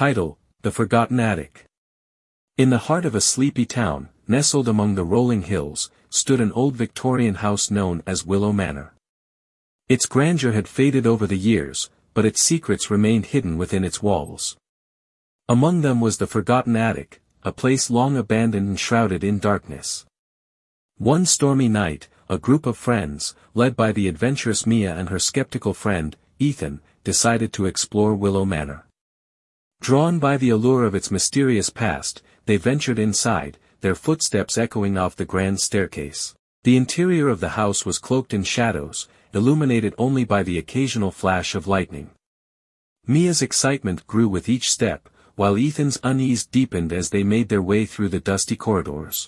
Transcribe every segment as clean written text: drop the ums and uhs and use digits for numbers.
Title: The Forgotten Attic. In the heart of a sleepy town, nestled among the rolling hills, stood an old Victorian house known as Willow Manor. Its grandeur had faded over the years, but its secrets remained hidden within its walls. Among them was the forgotten attic, a place long abandoned and shrouded in darkness. One stormy night, a group of friends, led by the adventurous Mia and her skeptical friend, Ethan, decided to explore Willow Manor. Drawn by the allure of its mysterious past, they ventured inside, their footsteps echoing off the grand staircase. The interior of the house was cloaked in shadows, illuminated only by the occasional flash of lightning. Mia's excitement grew with each step, while Ethan's unease deepened as they made their way through the dusty corridors.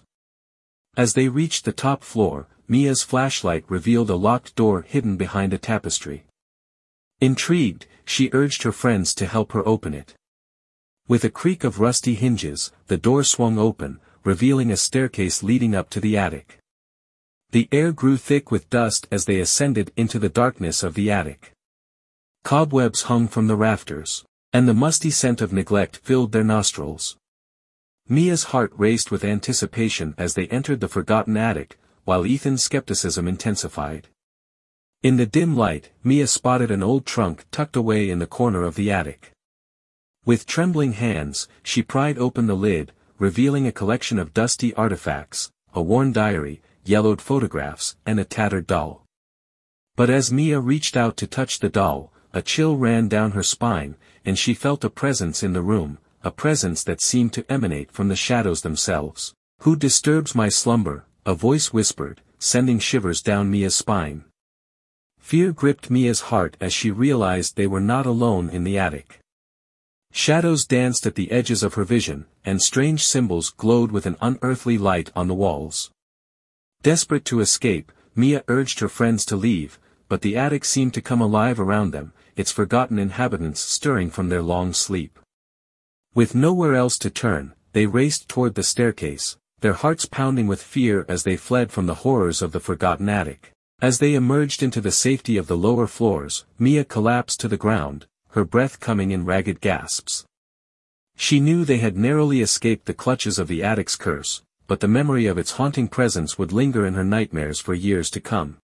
As they reached the top floor, Mia's flashlight revealed a locked door hidden behind a tapestry. Intrigued, she urged her friends to help her open it. With a creak of rusty hinges, the door swung open, revealing a staircase leading up to the attic. The air grew thick with dust as they ascended into the darkness of the attic. Cobwebs hung from the rafters, and the musty scent of neglect filled their nostrils. Mia's heart raced with anticipation as they entered the forgotten attic, while Ethan's skepticism intensified. In the dim light, Mia spotted an old trunk tucked away in the corner of the attic. With trembling hands, she pried open the lid, revealing a collection of dusty artifacts, a worn diary, yellowed photographs, and a tattered doll. But as Mia reached out to touch the doll, a chill ran down her spine, and she felt a presence in the room, a presence that seemed to emanate from the shadows themselves. "Who disturbs my slumber?" a voice whispered, sending shivers down Mia's spine. Fear gripped Mia's heart as she realized they were not alone in the attic. Shadows danced at the edges of her vision, and strange symbols glowed with an unearthly light on the walls. Desperate to escape, Mia urged her friends to leave, but the attic seemed to come alive around them, its forgotten inhabitants stirring from their long sleep. With nowhere else to turn, they raced toward the staircase, their hearts pounding with fear as they fled from the horrors of the forgotten attic. As they emerged into the safety of the lower floors, Mia collapsed to the ground, her breath coming in ragged gasps. She knew they had narrowly escaped the clutches of the attic's curse, but the memory of its haunting presence would linger in her nightmares for years to come.